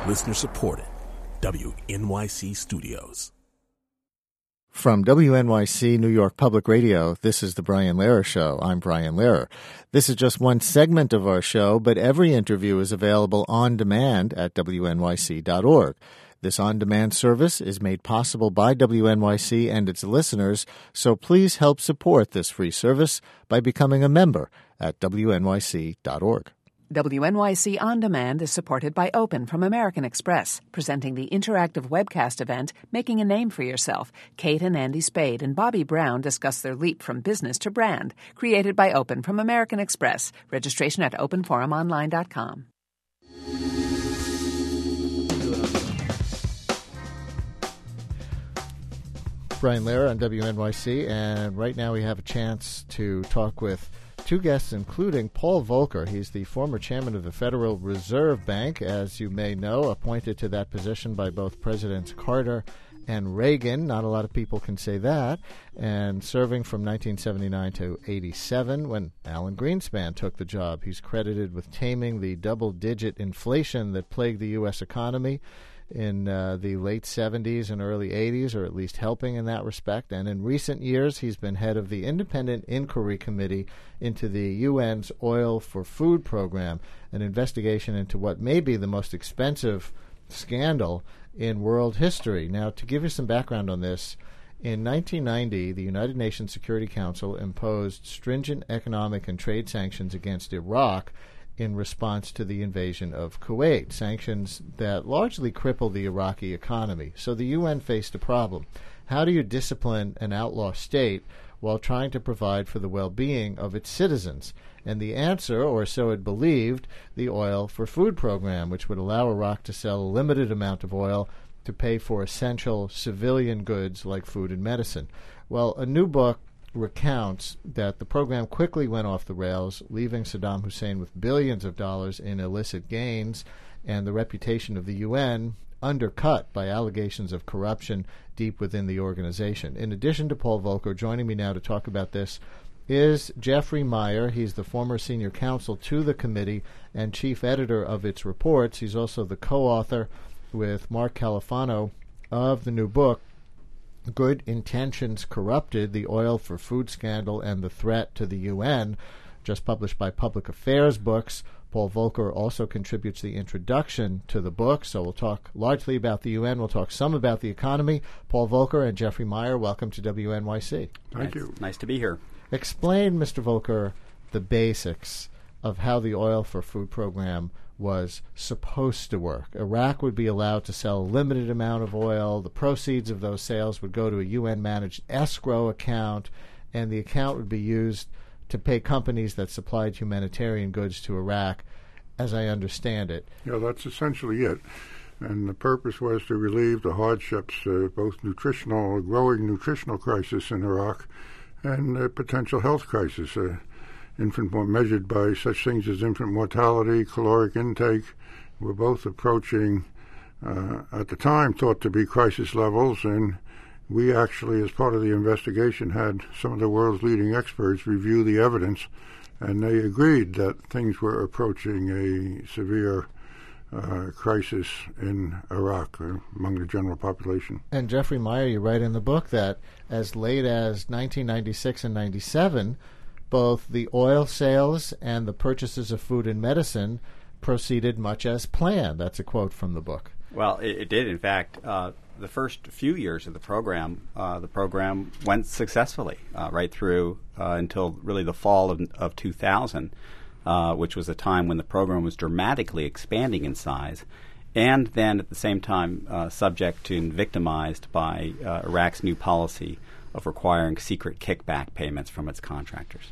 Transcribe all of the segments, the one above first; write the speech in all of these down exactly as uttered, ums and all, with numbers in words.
Listener supported. W N Y C Studios. From W N Y C New York Public Radio, this is The Brian Lehrer Show. I'm Brian Lehrer. This is just one segment of our show, but every interview is available on demand at W N Y C dot org. This on-demand service is made possible by W N Y C and its listeners, so please help support this free service by becoming a member at W N Y C dot org. W N Y C On Demand is supported by Open from American Express, presenting the interactive webcast event, Making a Name for Yourself. Kate and Andy Spade and Bobby Brown discuss their leap from business to brand, created by Open from American Express. Registration at open forum online dot com. Brian Lehrer on W N Y C, and right now we have a chance to talk with two guests, including Paul Volcker. He's the former chairman of the Federal Reserve Bank, as you may know, appointed to that position by both Presidents Carter and Reagan. Not a lot of people can say that. And serving from nineteen seventy-nine to eighty-seven, when Alan Greenspan took the job. He's credited with taming the double-digit inflation that plagued the U S economy in uh, the late seventies and early eighties, or at least helping in that respect. And in recent years, he's been head of the Independent Inquiry Committee into the U N's Oil for Food program, an investigation into what may be the most expensive scandal in world history. Now, to give you some background on this, in nineteen ninety, the United Nations Security Council imposed stringent economic and trade sanctions against Iraq in response to the invasion of Kuwait, sanctions that largely crippled the Iraqi economy. So the U N faced a problem. How do you discipline an outlaw state while trying to provide for the well-being of its citizens? And the answer, or so it believed, the Oil for Food program, which would allow Iraq to sell a limited amount of oil to pay for essential civilian goods like food and medicine. Well, a new book recounts that the program quickly went off the rails, leaving Saddam Hussein with billions of dollars in illicit gains and the reputation of the U N undercut by allegations of corruption deep within the organization. In addition to Paul Volcker, joining me now to talk about this is Jeffrey Meyer. He's the former senior counsel to the committee and chief editor of its reports. He's also the co-author with Mark Califano of the new book, Good Intentions Corrupted, the Oil for Food Scandal and the Threat to the U N, just published by Public Affairs Books. Paul Volcker also contributes the introduction to the book, so we'll talk largely about the U N. We'll talk some about the economy. Paul Volcker and Jeffrey Meyer, welcome to W N Y C. Thank you. Nice to be here. Explain, Mister Volcker, the basics of how the Oil for Food program was supposed to work. Iraq would be allowed to sell a limited amount of oil. The proceeds of those sales would go to a U N-managed escrow account, and the account would be used to pay companies that supplied humanitarian goods to Iraq, as I understand it. Yeah, that's essentially it. And the purpose was to relieve the hardships, uh, both nutritional, growing nutritional crisis in Iraq and a potential health crisis. Uh, infant measured by such things as infant mortality, caloric intake, were both approaching, uh, at the time, thought to be crisis levels. And we actually, as part of the investigation, had some of the world's leading experts review the evidence, and they agreed that things were approaching a severe uh, crisis in Iraq uh, among the general population. And Jeffrey Meyer, you write in the book that as late as nineteen ninety-six and ninety-seven, both the oil sales and the purchases of food and medicine proceeded much as planned. That's a quote from the book. Well, it, it did. In fact, uh, the first few years of the program, uh, the program went successfully uh, right through uh, until really the fall of, of two thousand, uh, which was a time when the program was dramatically expanding in size, and then at the same time uh, subject to and victimized by uh, Iraq's new policy of requiring secret kickback payments from its contractors.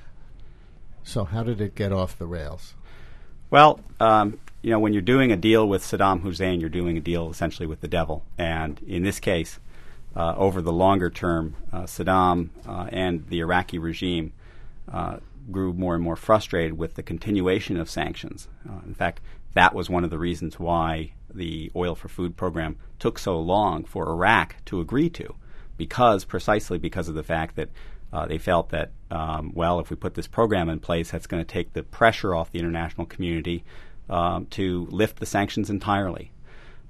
So how did it get off the rails? Well, um, you know, when you're doing a deal with Saddam Hussein, you're doing a deal essentially with the devil. And in this case, uh, over the longer term, uh, Saddam uh, and the Iraqi regime uh, grew more and more frustrated with the continuation of sanctions. Uh, in fact, that was one of the reasons why the Oil for Food program took so long for Iraq to agree to, because precisely because of the fact that Uh, they felt that, um, well, if we put this program in place, that's going to take the pressure off the international community um, to lift the sanctions entirely.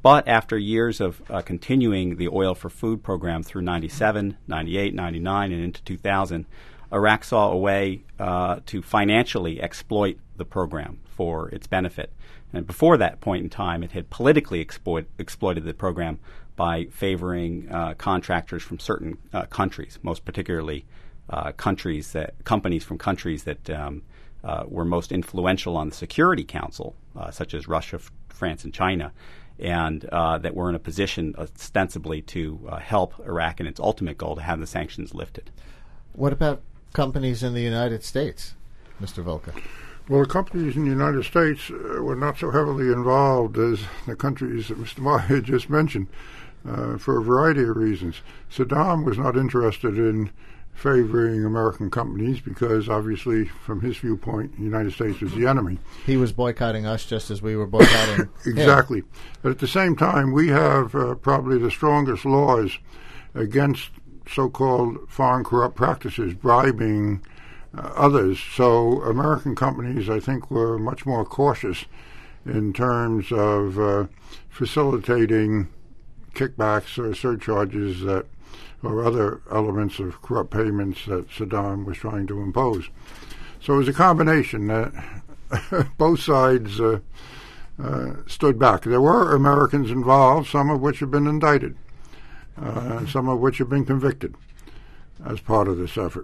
but after years of uh, continuing the oil for food program through ninety-seven, ninety-eight, ninety-nine, and into two thousand, Iraq saw a way uh, to financially exploit the program for its benefit. And before that point in time, it had politically exploit, exploited the program by favoring uh, contractors from certain uh, countries, most particularly uh, countries that companies from countries that um, uh, were most influential on the Security Council, uh, such as Russia, F- France, and China, and uh, that were in a position ostensibly to uh, help Iraq in its ultimate goal to have the sanctions lifted. What about companies in the United States, Mister Volker? Well, the companies in the United States uh, were not so heavily involved as the countries that Mister Meyer just mentioned uh, for a variety of reasons. Saddam was not interested in favoring American companies because, obviously, from his viewpoint, the United States was the enemy. He was boycotting us just as we were boycotting Exactly. him. But at the same time, we have uh, probably the strongest laws against so-called foreign corrupt practices, bribing uh, others. So American companies, I think, were much more cautious in terms of uh, facilitating kickbacks or surcharges that or other elements of corrupt payments that Saddam was trying to impose. So it was a combination that both sides uh, uh, stood back. There were Americans involved, some of which have been indicted, uh, some of which have been convicted as part of this effort.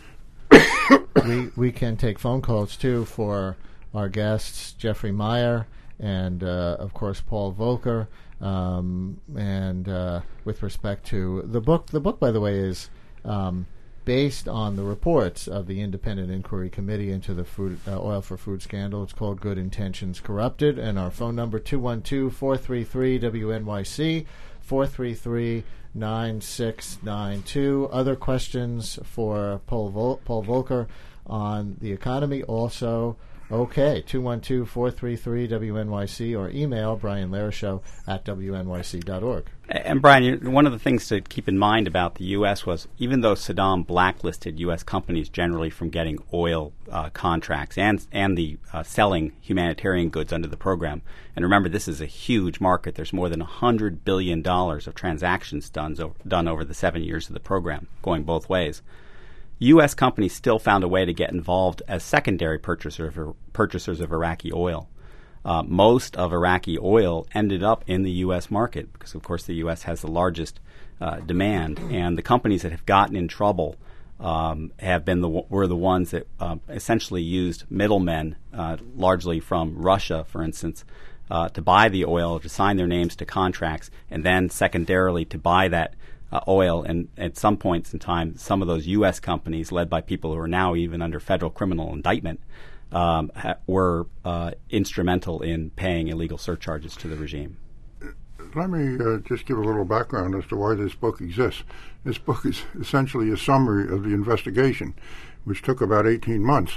we we can take phone calls, too, for our guests, Jeffrey Meyer and, uh, of course, Paul Volcker. Um, and uh, with respect to the book, the book, by the way, is um, based on the reports of the Independent Inquiry Committee into the food, uh, oil for food scandal. It's called Good Intentions Corrupted. And our phone number, two one two, four three three, W N Y C, four three three, nine six nine two. Other questions for Paul, Vol- Paul Volcker on the economy also. Okay, two one two, four three three, W N Y C, or email Brian Larishow at W N Y C dot org. And Brian, one of the things to keep in mind about the U S was even though Saddam blacklisted U S companies generally from getting oil uh, contracts and and the uh, selling humanitarian goods under the program, and remember this is a huge market. There's more than one hundred billion dollars of transactions done, so, done over the seven years of the program, going both ways. U S companies still found a way to get involved as secondary purchasers of, purchasers of Iraqi oil. Uh, most of Iraqi oil ended up in the U S market because, of course, the U S has the largest uh, demand. And the companies that have gotten in trouble um, have been the were the ones that uh, essentially used middlemen, uh, largely from Russia, for instance, uh, to buy the oil, to sign their names to contracts, and then secondarily to buy that Uh, oil, and at some points in time, some of those U S companies, led by people who are now even under federal criminal indictment, um, ha- were uh, instrumental in paying illegal surcharges to the regime. Let me uh, just give a little background as to why this book exists. This book is essentially a summary of the investigation, which took about eighteen months.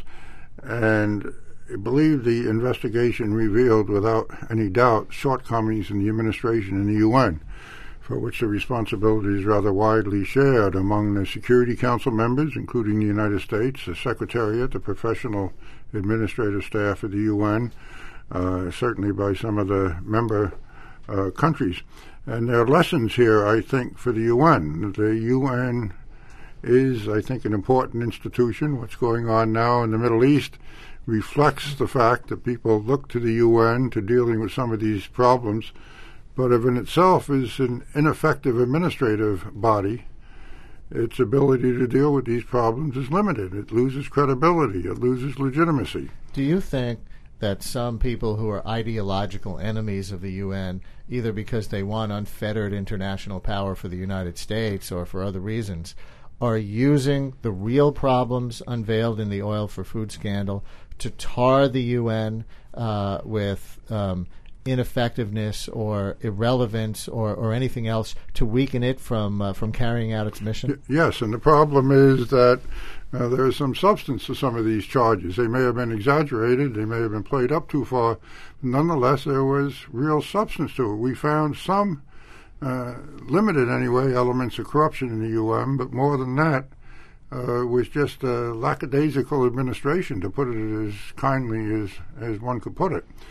And I believe the investigation revealed without any doubt shortcomings in the administration and the U N, for which the responsibility is rather widely shared among the Security Council members, including the United States, the Secretariat, the professional administrative staff of the U N, uh, certainly by some of the member uh, countries. And there are lessons here, I think, for the U N. The U N is, I think, an important institution. What's going on now in the Middle East reflects the fact that people look to the U N to dealing with some of these problems, but if in itself is an ineffective administrative body, its ability to deal with these problems is limited. It loses credibility. It loses legitimacy. Do you think that some people who are ideological enemies of the U N, either because they want unfettered international power for the United States or for other reasons, are using the real problems unveiled in the oil for food scandal to tar the U N uh, with um, ineffectiveness or irrelevance or, or anything else to weaken it from uh, from carrying out its mission? Y- yes, and the problem is that uh, there is some substance to some of these charges. They may have been exaggerated, they may have been played up too far. Nonetheless, there was real substance to it. We found some, uh, limited anyway, elements of corruption in the U N, but more than that, uh, was just a lackadaisical administration, to put it as kindly as, as one could put it.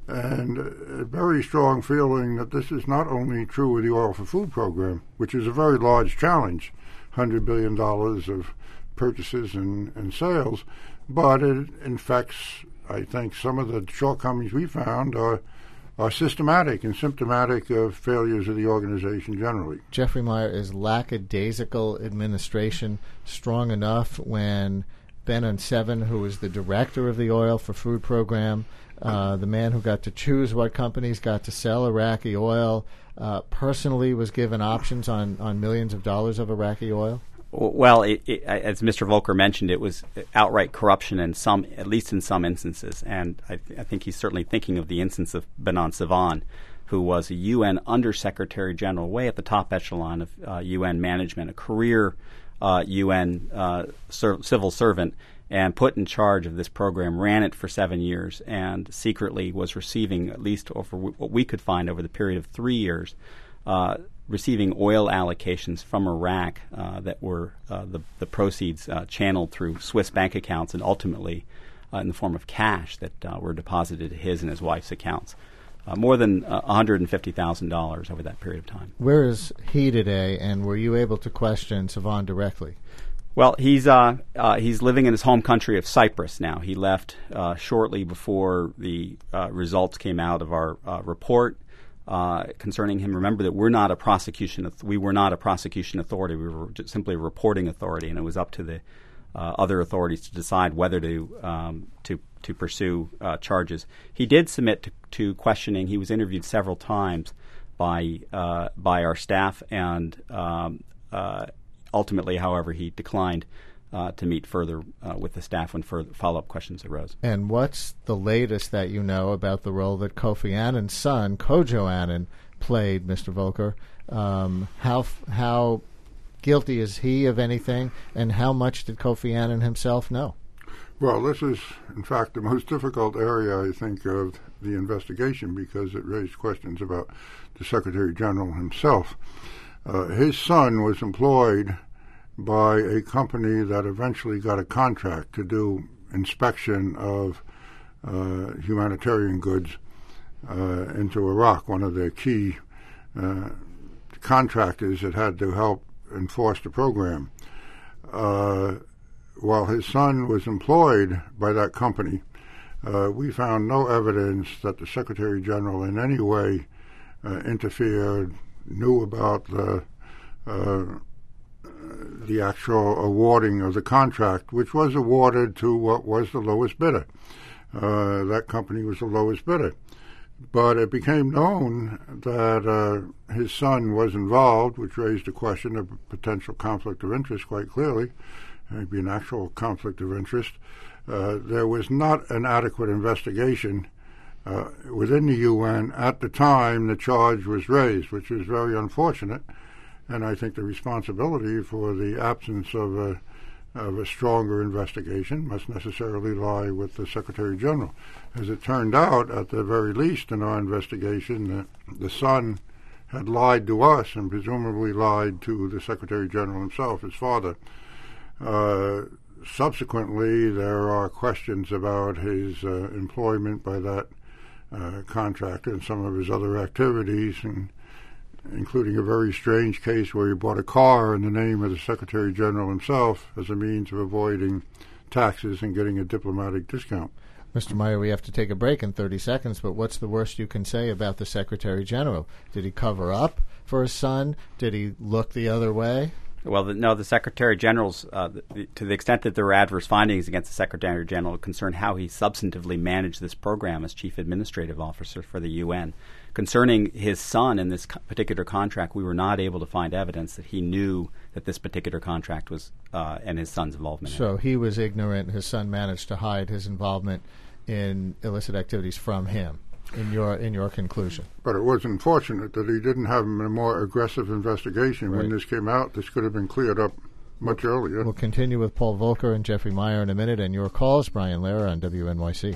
and a very strong feeling that this is not only true with the Oil for Food program, which is a very large challenge, one hundred billion dollars of purchases and, and sales, but it infects, I think, some of the shortcomings we found are are systematic and symptomatic of failures of the organization generally. Jeffrey Meyer, is lackadaisical administration strong enough when Ben Unsevin, who was the director of the Oil for Food program, uh, the man who got to choose what companies got to sell Iraqi oil, uh, personally was given options on, on millions of dollars of Iraqi oil? Well, it, it, as Mister Volker mentioned, it was outright corruption in some, at least in some instances. And I, th- I think he's certainly thinking of the instance of Benon Sevan, who was a U N Undersecretary General, way at the top echelon of uh, U N management, a career uh, U N uh, ser- civil servant, and put in charge of this program, ran it for seven years, and secretly was receiving, at least over w- what we could find over the period of three years, uh, receiving oil allocations from Iraq uh, that were uh, the, the proceeds uh, channeled through Swiss bank accounts and ultimately uh, in the form of cash that uh, were deposited to his and his wife's accounts. Uh, more than uh, one hundred fifty thousand dollars over that period of time. Where is he today, and were you able to question Sevan directly? Well, he's uh, uh, he's living in his home country of Cyprus now. He left uh, shortly before the uh, results came out of our uh, report. Uh, concerning him, remember that we're not a prosecution. We were not a prosecution authority. We were just simply a reporting authority, and it was up to the uh, other authorities to decide whether to um, to to pursue uh, charges. He did submit to, to questioning. He was interviewed several times by uh, by our staff, and um, uh, ultimately, however, he declined Uh, to meet further uh, with the staff when further follow-up questions arose. And what's the latest that you know about the role that Kofi Annan's son, Kojo Annan, played, Mister Volker? Um, how f- how guilty is he of anything, and how much did Kofi Annan himself know? Well, this is, in fact, the most difficult area, I think, of the investigation because it raised questions about the Secretary General himself. Uh, his son was employed by a company that eventually got a contract to do inspection of uh, humanitarian goods uh, into Iraq, one of their key uh, contractors that had to help enforce the program. Uh, while his son was employed by that company, uh, we found no evidence that the Secretary General in any way uh, interfered, knew about the uh, the actual awarding of the contract, which was awarded to what was the lowest bidder. Uh, that company was the lowest bidder. But it became known that uh, his son was involved, which raised a question of potential conflict of interest quite clearly, maybe an actual conflict of interest. Uh, there was not an adequate investigation uh, within the U N at the time the charge was raised, which was very unfortunate. And I think the responsibility for the absence of a, of a stronger investigation must necessarily lie with the Secretary General. As it turned out, at the very least in our investigation, the, the son had lied to us and presumably lied to the Secretary General himself, his father. Uh, subsequently, there are questions about his uh, employment by that uh, contractor and some of his other activities, and including a very strange case where he bought a car in the name of the Secretary General himself as a means of avoiding taxes and getting a diplomatic discount. Mister Meyer, we have to take a break in thirty seconds, but what's the worst you can say about the Secretary General? Did he cover up for his son? Did he look the other way? Well, the, no, the Secretary General's, uh, the, to the extent that there were adverse findings against the Secretary General, concerned how he substantively managed this program as Chief Administrative Officer for the U N. Concerning his son in this co- particular contract, we were not able to find evidence that he knew that this particular contract was uh, and his son's involvement in it. So he was ignorant. His son managed to hide his involvement in illicit activities from him, in your in your conclusion. But it was unfortunate that he didn't have a more aggressive investigation. Right. When this came out, this could have been cleared up much earlier. We'll continue with Paul Volker and Jeffrey Meyer in a minute, and your calls, Brian Lehrer on W N Y C.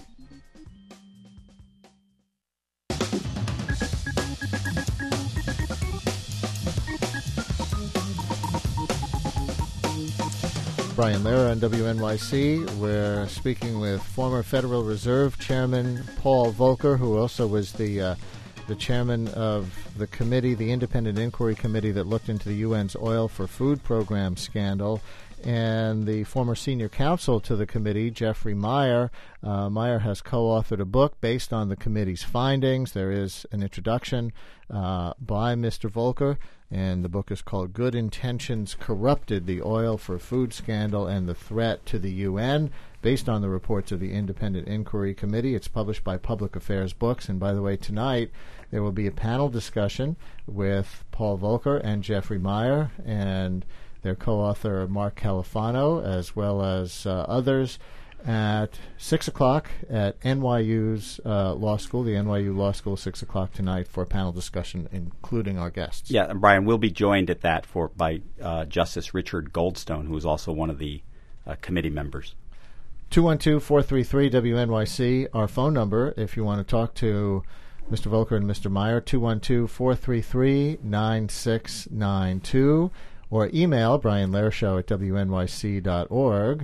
Brian Lehrer on W N Y C. We're speaking with former Federal Reserve Chairman Paul Volcker, who also was the uh, the chairman of the committee, the Independent Inquiry Committee that looked into the U N's Oil for Food Program scandal, and the former senior counsel to the committee, Jeffrey Meyer. Uh, Meyer has co-authored a book based on the committee's findings. There is an introduction uh, by Mister Volcker, and the book is called Good Intentions Corrupted: The Oil for Food Scandal and the Threat to the U N, based on the reports of the Independent Inquiry Committee. It's published by Public Affairs Books. And by the way, tonight there will be a panel discussion with Paul Volcker and Jeffrey Meyer and their co-author Mark Califano, as well as uh, others, at six o'clock at N Y U's uh, Law School, the N Y U Law School, six o'clock tonight for a panel discussion, including our guests. Yeah, and Brian, we'll be joined at that for by uh, Justice Richard Goldstone, who is also one of the uh, committee members. two one two, four three three, W N Y C, our phone number, if you want to talk to Mister Volcker and Mister Meyer, two one two, four three three, nine six nine two. Or email Brian Lehrer Show at W N Y C dot org.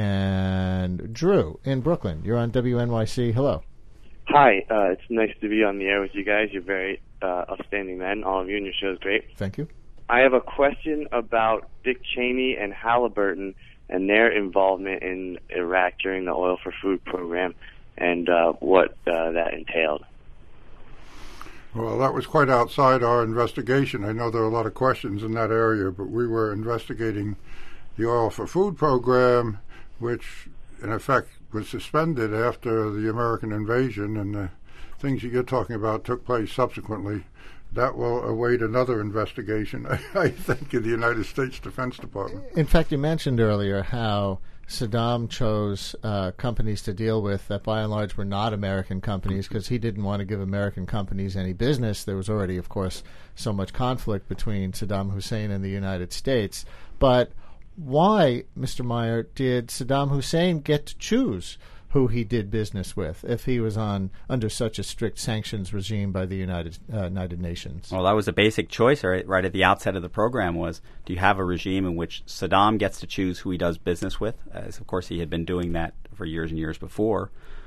And Drew in Brooklyn, you're on W N Y C. Hello. Hi, uh, it's nice to be on the air with you guys. You're very uh, outstanding men, all of you, and your show is great. Thank you. I have a question about Dick Cheney and Halliburton and their involvement in Iraq during the Oil for Food program and uh, what uh, that entailed. Well, that was quite outside our investigation. I know there are a lot of questions in that area, but we were investigating the Oil for Food program, which, in effect, was suspended after the American invasion, and the things that you're talking about took place subsequently. That will await another investigation, I think, in the United States Defense Department. In fact, you mentioned earlier how Saddam chose uh, companies to deal with that by and large were not American companies because he didn't want to give American companies any business. There was already, of course, so much conflict between Saddam Hussein and the United States. But why, Mister Meyer, did Saddam Hussein get to choose who he did business with if he was on under such a strict sanctions regime by the United uh, United Nations? Well, that was a basic choice right, right at the outset of the program was, do you have a regime in which Saddam gets to choose who he does business with, as of course he had been doing that for years and years before,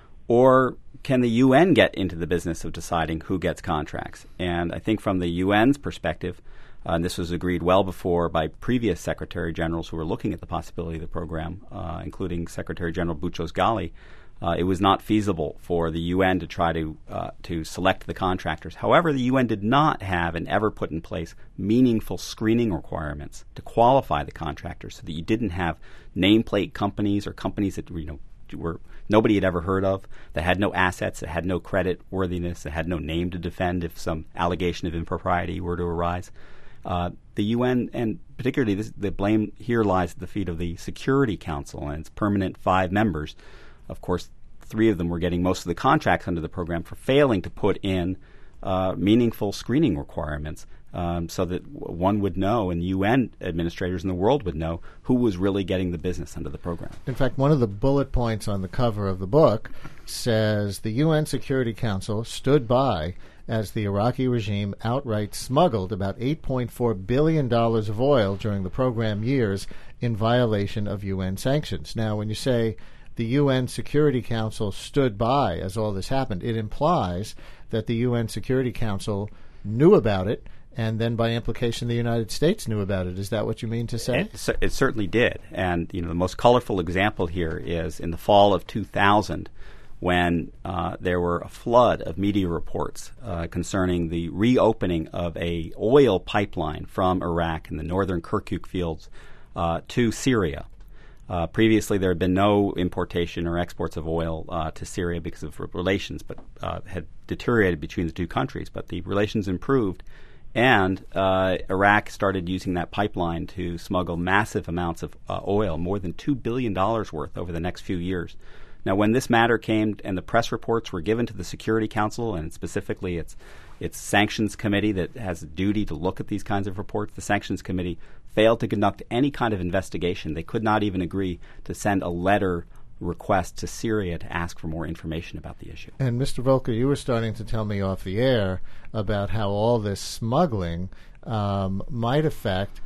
or can the U N get into the business of deciding who gets contracts? And I think from the U N's perspective, uh, and this was agreed well before by previous Secretary Generals who were looking at the possibility of the program, uh, including Secretary General Boutros-Ghali, Uh, it was not feasible for the U N to try to uh, to select the contractors. However, the U N did not have and ever put in place meaningful screening requirements to qualify the contractors, so that you didn't have nameplate companies or companies that you know were nobody had ever heard of, that had no assets, that had no credit worthiness, that had no name to defend if some allegation of impropriety were to arise. Uh, the U N, and particularly this, the blame here lies at the feet of the Security Council and its permanent five members. Of course, three of them were getting most of the contracts under the program for failing to put in uh, meaningful screening requirements um, so that w- one would know, and U N administrators in the world would know, who was really getting the business under the program. In fact, one of the bullet points on the cover of the book says the U N Security Council stood by as the Iraqi regime outright smuggled about eight point four billion dollars of oil during the program years in violation of U N sanctions. Now, when you say the U N Security Council stood by as all this happened, it implies that the U N Security Council knew about it, and then by implication the United States knew about it. Is that what you mean to say? It, it certainly did. And you know, the most colorful example here is in the fall of two thousand, when uh, there were a flood of media reports uh, concerning the reopening of a oil pipeline from Iraq in the northern Kirkuk fields uh, to Syria. Uh, previously, there had been no importation or exports of oil uh, to Syria because of relations, but uh, had deteriorated between the two countries. But the relations improved, and uh, Iraq started using that pipeline to smuggle massive amounts of uh, oil, more than two billion dollars worth over the next few years. Now, when this matter came and the press reports were given to the Security Council, and specifically its its sanctions committee that has a duty to look at these kinds of reports, the sanctions committee failed to conduct any kind of investigation. They could not even agree to send a letter request to Syria to ask for more information about the issue. And Mister Volcker, you were starting to tell me off the air about how all this smuggling um, might affect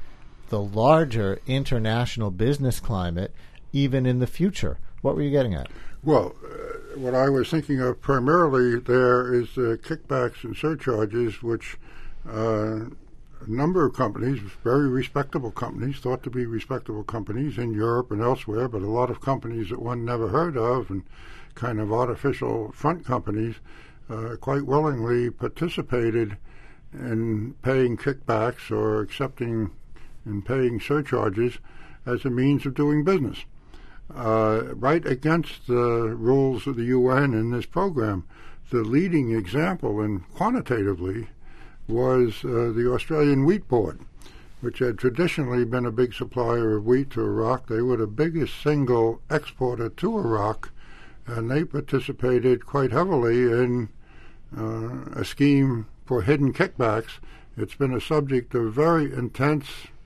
the larger international business climate even in the future. What were you getting at? Well, uh, what I was thinking of primarily there is the kickbacks and surcharges, which uh, a number of companies, very respectable companies, thought to be respectable companies in Europe and elsewhere, but a lot of companies that one never heard of and kind of artificial front companies uh, quite willingly participated in paying kickbacks or accepting and paying surcharges as a means of doing business. Uh, right against the rules of the U N in this program. The leading example, and quantitatively, was uh, the Australian Wheat Board, which had traditionally been a big supplier of wheat to Iraq. They were the biggest single exporter to Iraq, and they participated quite heavily in uh, a scheme for hidden kickbacks. It's been a subject of very intense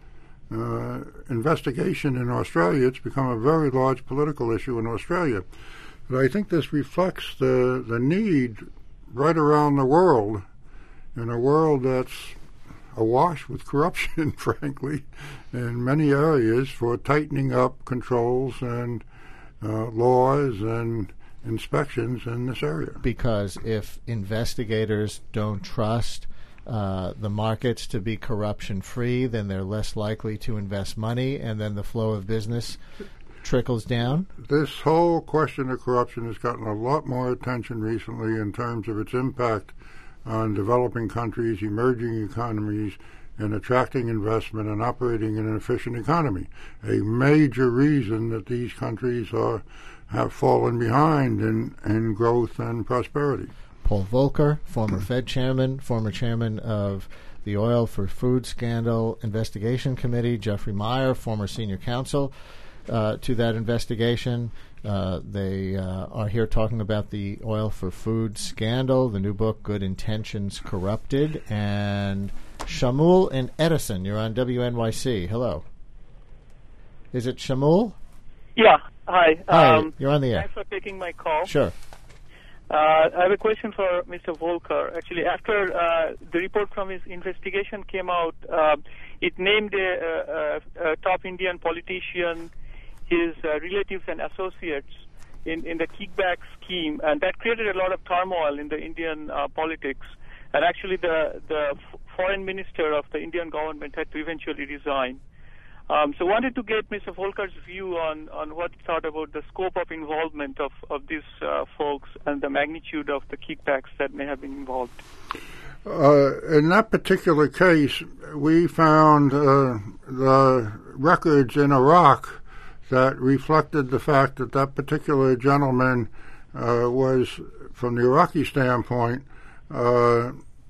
Uh, investigation in Australia. It's become a very large political issue in Australia. But I think this reflects the, the need right around the world, in a world that's awash with corruption, frankly, in many areas, for tightening up controls and uh, laws and inspections in this area. Because if investigators don't trust Uh, the markets to be corruption-free, then they're less likely to invest money, and then the flow of business trickles down? This whole question of corruption has gotten a lot more attention recently in terms of its impact on developing countries, emerging economies, and attracting investment and operating in an efficient economy. A major reason that these countries are have fallen behind in, in growth and prosperity. Paul Volcker, former Fed chairman, former chairman of the Oil for Food Scandal Investigation Committee, Jeffrey Meyer, former senior counsel uh, to that investigation. Uh, they uh, are here talking about the Oil for Food Scandal, the new book, Good Intentions Corrupted. And Shamul and Edison, you're on W N Y C. Hello. Is it Shamul? Yeah. Hi. Hi, Um, you're on the air. Thanks for taking my call. Sure. Uh, I have a question for Mister Volcker. Actually, after uh, the report from his investigation came out, uh, it named a, a, a top Indian politician, his uh, relatives and associates in, in the kickback scheme, and that created a lot of turmoil in the Indian uh, politics. And actually, the, the f- foreign minister of the Indian government had to eventually resign. Um, so I wanted to get Mister Volker's view on, on what he thought about the scope of involvement of, of these uh, folks and the magnitude of the kickbacks that may have been involved. Uh, in that particular case, we found uh, the records in Iraq that reflected the fact that that particular gentleman uh, was, from the Iraqi standpoint, uh,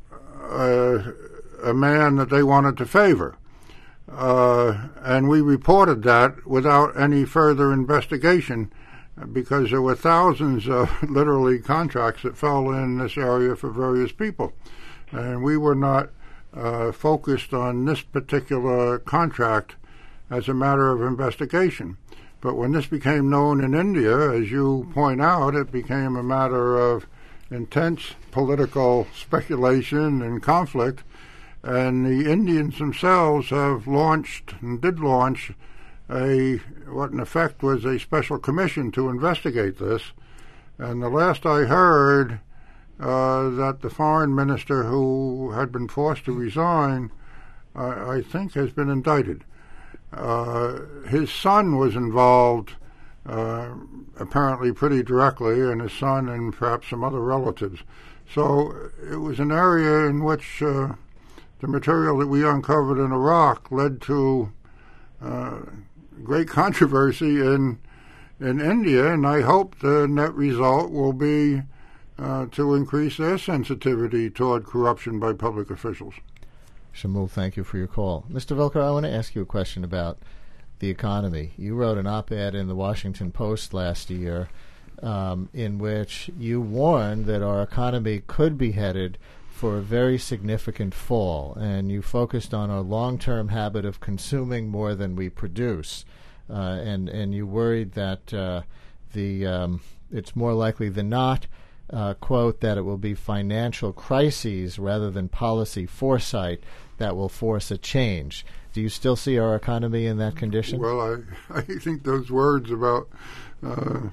a, a man that they wanted to favor. Uh, and we reported that without any further investigation because there were thousands of literally contracts that fell in this area for various people. And we were not uh, focused on this particular contract as a matter of investigation. But when this became known in India, as you point out, it became a matter of intense political speculation and conflict. And the Indians themselves have launched and did launch a what in effect was a special commission to investigate this. And the last I heard, uh, that the foreign minister who had been forced to resign, uh, I think, has been indicted. Uh, his son was involved, uh, apparently pretty directly, and his son and perhaps some other relatives. So it was an area in which Uh, the material that we uncovered in Iraq led to uh, great controversy in in India, and I hope the net result will be uh, to increase their sensitivity toward corruption by public officials. Shamul, thank you for your call. Mister Volcker, I want to ask you a question about the economy. You wrote an op-ed in the Washington Post last year um, in which you warned that our economy could be headed for a very significant fall, and you focused on our long-term habit of consuming more than we produce, uh, and and you worried that uh, the um, it's more likely than not, uh, quote, that it will be financial crises rather than policy foresight that will force a change. Do you still see our economy in that condition? Well, I, I think those words about uh,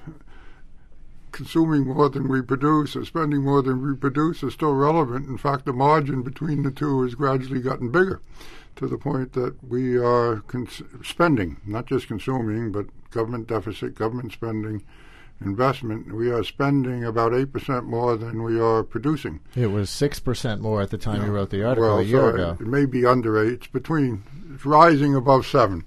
consuming more than we produce or spending more than we produce are still relevant. In fact, the margin between the two has gradually gotten bigger to the point that we are cons- spending, not just consuming, but government deficit, government spending, investment. We are spending about eight percent more than we are producing. It was six percent more at the time yeah. you wrote the article well, a year so ago. It may be under eight. It's between, it's rising above seven.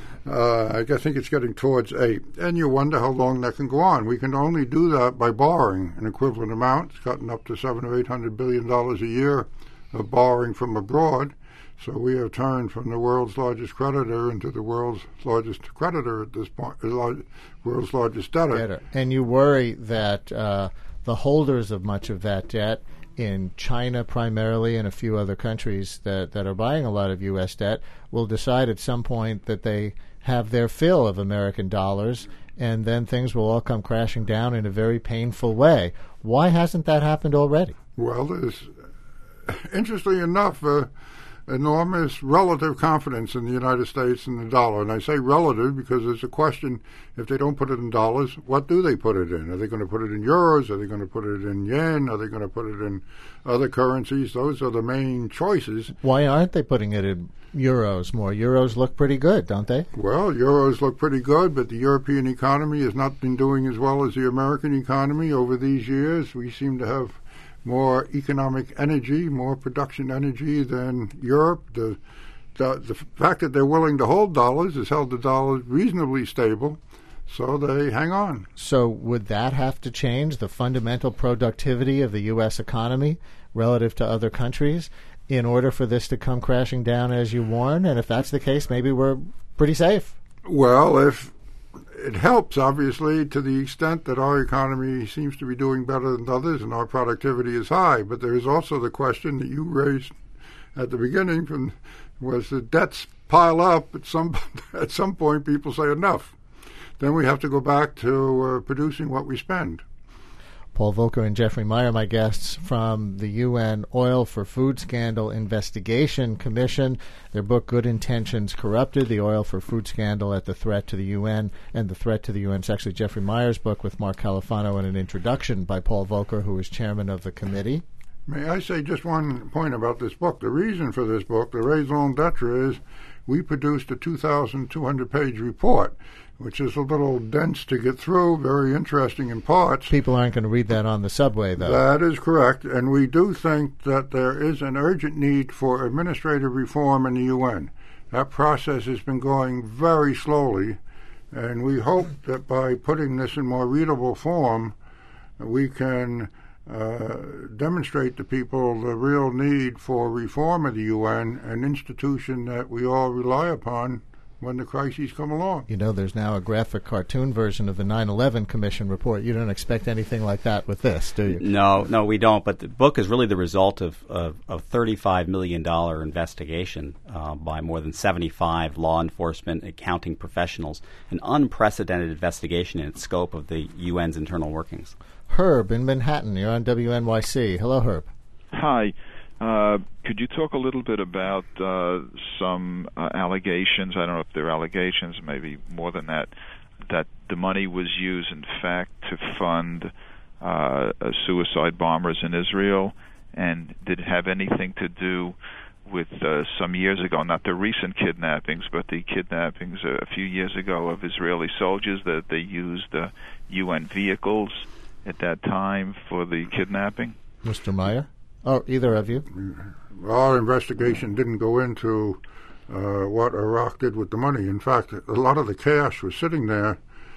Uh, I think it's getting towards eight. And you wonder how long that can go on. We can only do that by borrowing an equivalent amount. It's gotten up to seven or eight hundred billion dollars a year of borrowing from abroad. So we have turned from the world's largest creditor into the world's largest creditor at this point, the world's largest debtor. debtor. And you worry that uh, the holders of much of that debt in China primarily and a few other countries that, that are buying a lot of U S debt will decide at some point that they have their fill of American dollars, and then things will all come crashing down in a very painful way. Why hasn't that happened already? Well, there's, interestingly enough, uh, enormous relative confidence in the United States and the dollar. And I say relative because there's a question, if they don't put it in dollars, what do they put it in? Are they going to put it in euros? Are they going to put it in yen? Are they going to put it in other currencies? Those are the main choices. Why aren't they putting it in euros more? Euros look pretty good, don't they? Well, euros look pretty good, but the European economy has not been doing as well as the American economy over these years. We seem to have more economic energy, more production energy than Europe. The, the the fact that they're willing to hold dollars has held the dollar reasonably stable, so they hang on. So would that have to change, the fundamental productivity of the U S economy relative to other countries, in order for this to come crashing down as you warn? And if that's the case, maybe we're pretty safe. Well, if it helps, obviously, to the extent that our economy seems to be doing better than others and our productivity is high. But there is also the question that you raised at the beginning, from was the debts pile up at some at some point. People say enough. Then we have to go back to uh, producing what we spend. Paul Volcker and Jeffrey Meyer, my guests from the U N Oil for Food Scandal Investigation Commission. Their book, Good Intentions Corrupted, the Oil for Food Scandal at the Threat to the U N and the Threat to the U N. It's actually Jeffrey Meyer's book with Mark Califano and an introduction by Paul Volcker, who is chairman of the committee. May I say just one point about this book? The reason for this book, the raison d'etre, is we produced a two thousand two hundred page report, which is a little dense to get through, very interesting in parts. People aren't going to read that on the subway, though. That is correct, and we do think that there is an urgent need for administrative reform in the U N. That process has been going very slowly, and we hope that by putting this in more readable form, we can uh, demonstrate to people the real need for reform of the U N, an institution that we all rely upon when the crises come along. You know, there's now a graphic cartoon version of the nine eleven Commission report. You don't expect anything like that with this, do you? No, no, we don't. But the book is really the result of of, of thirty-five million dollars investigation uh, by more than seventy-five law enforcement, accounting professionals, an unprecedented investigation in its scope of the U N's internal workings. Herb in Manhattan, you're on W N Y C. Hello, Herb. Hi. Uh, could you talk a little bit about uh, some uh, allegations? I don't know if they're allegations, maybe more than that, that the money was used, in fact, to fund uh, suicide bombers in Israel, and did it have anything to do with uh, some years ago, not the recent kidnappings, but the kidnappings a few years ago of Israeli soldiers, that they used uh, U N vehicles at that time for the kidnapping? Mister Meyer? Oh, either of you? Our investigation didn't go into uh, what Iraq did with the money. In fact, a lot of the cash was sitting there.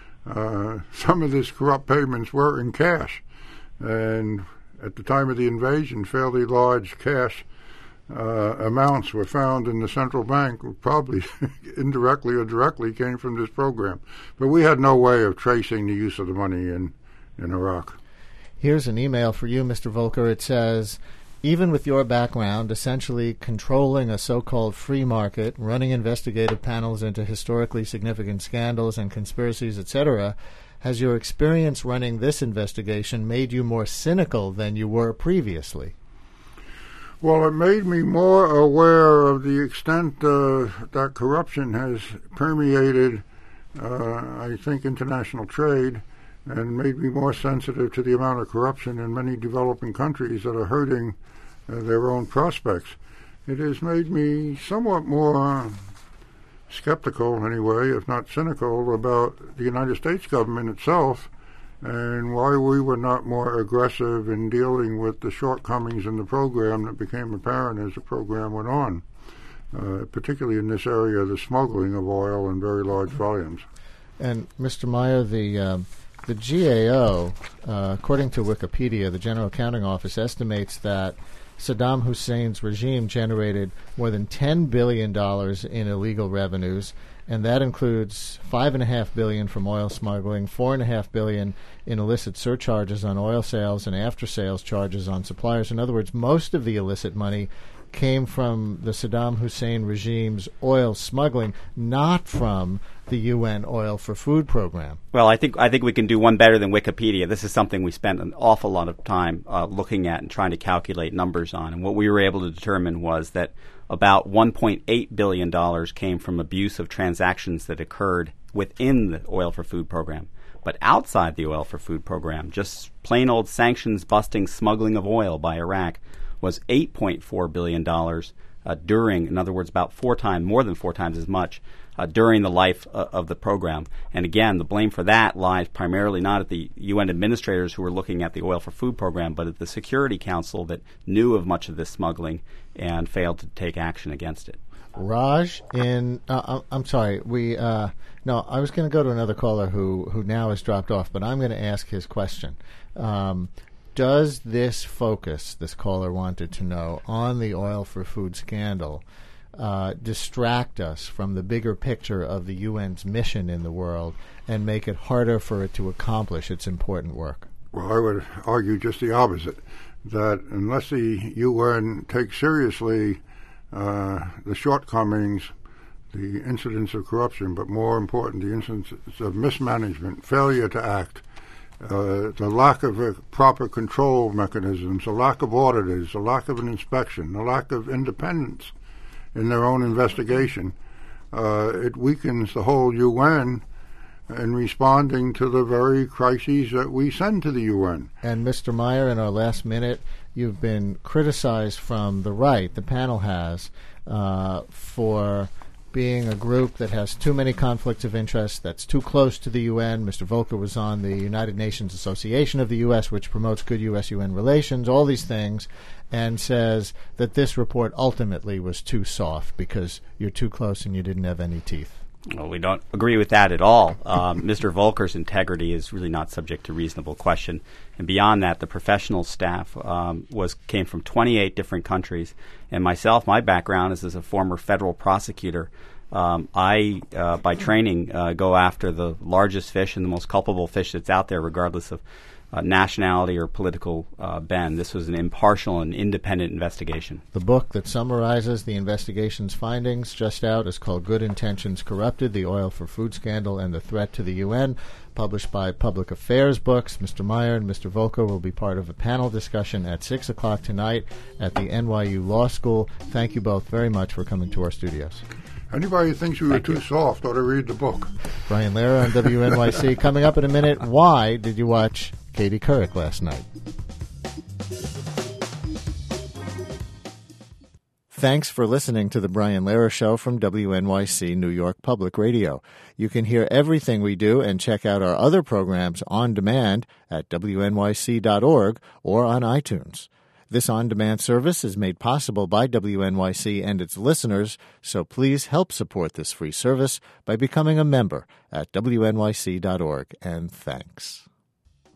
Uh, some of these corrupt payments were in cash. And at the time of the invasion, fairly large cash uh, amounts were found in the central bank, probably indirectly or directly came from this program. But we had no way of tracing the use of the money in, in Iraq. Here's an email for you, Mister Volcker. It says, even with your background, essentially controlling a so-called free market, running investigative panels into historically significant scandals and conspiracies, et cetera, has your experience running this investigation made you more cynical than you were previously? Well, it made me more aware of the extent uh, that corruption has permeated, uh, I think, international trade, and made me more sensitive to the amount of corruption in many developing countries that are hurting uh, their own prospects. It has made me somewhat more skeptical, anyway, if not cynical, about the United States government itself and why we were not more aggressive in dealing with the shortcomings in the program that became apparent as the program went on, uh, particularly in this area of the smuggling of oil in very large volumes. And, Mister Meyer, the um, the G A O, uh, according to Wikipedia, the General Accounting Office estimates that Saddam Hussein's regime generated more than ten billion dollars in illegal revenues, and that includes five point five billion dollars from oil smuggling, four point five billion dollars in illicit surcharges on oil sales and after-sales charges on suppliers. In other words, most of the illicit money came from the Saddam Hussein regime's oil smuggling, not from the U N Oil for Food program. Well, I think I think we can do one better than Wikipedia. This is something we spent an awful lot of time uh, looking at and trying to calculate numbers on. And what we were able to determine was that about one point eight billion dollars came from abuse of transactions that occurred within the Oil for Food program. But outside the Oil for Food program, just plain old sanctions busting smuggling of oil by Iraq was eight point four billion dollars uh, during, in other words, about four times, more than four times as much uh, during the life uh, of the program. And again, the blame for that lies primarily not at the U N administrators who were looking at the Oil for Food program, but at the Security Council that knew of much of this smuggling and failed to take action against it. Raj, in uh, I'm sorry, we uh, no, I was going to go to another caller who who now has dropped off, but I'm going to ask his question. Um, Does this focus, this caller wanted to know, on the Oil for Food scandal uh, distract us from the bigger picture of the U N's mission in the world and make it harder for it to accomplish its important work? Well, I would argue just the opposite, that unless the U N takes seriously uh, the shortcomings, the incidents of corruption, but more important, the incidents of mismanagement, failure to act, Uh, the lack of uh, proper control mechanisms, the lack of auditors, the lack of an inspection, the lack of independence in their own investigation, uh, it weakens the whole U N in responding to the very crises that we send to the U N. And Mister Meyer, in our last minute, you've been criticized from the right, the panel has, uh, for being a group that has too many conflicts of interest, that's too close to the U N. Mister Volker was on the United Nations Association of the U S, which promotes good U S U N relations, all these things, and says that this report ultimately was too soft because you're too close and you didn't have any teeth. Well, we don't agree with that at all. Um, Mister Volker's integrity is really not subject to reasonable question. And beyond that, the professional staff um, was came from twenty-eight different countries. And myself, my background is as a former federal prosecutor. Um, I, uh, by training, uh, go after the largest fish and the most culpable fish that's out there, regardless of Uh, nationality or political uh, bend. This was an impartial and independent investigation. The book that summarizes the investigation's findings, just out, is called Good Intentions Corrupted, the Oil for Food Scandal and the Threat to the U N, published by Public Affairs Books. Mister Meyer and Mister Volker will be part of a panel discussion at six o'clock tonight at the N Y U Law School. Thank you both very much for coming to our studios. Anybody who thinks we were too soft ought to read the book. Brian Lehrer on W N Y C. Coming up in a minute, why did you watch Katie Couric last night? Thanks for listening to The Brian Lehrer Show from W N Y C New York Public Radio. You can hear everything we do and check out our other programs on demand at W N Y C dot org or on iTunes. This on-demand service is made possible by W N Y C and its listeners, so please help support this free service by becoming a member at W N Y C dot org, and thanks.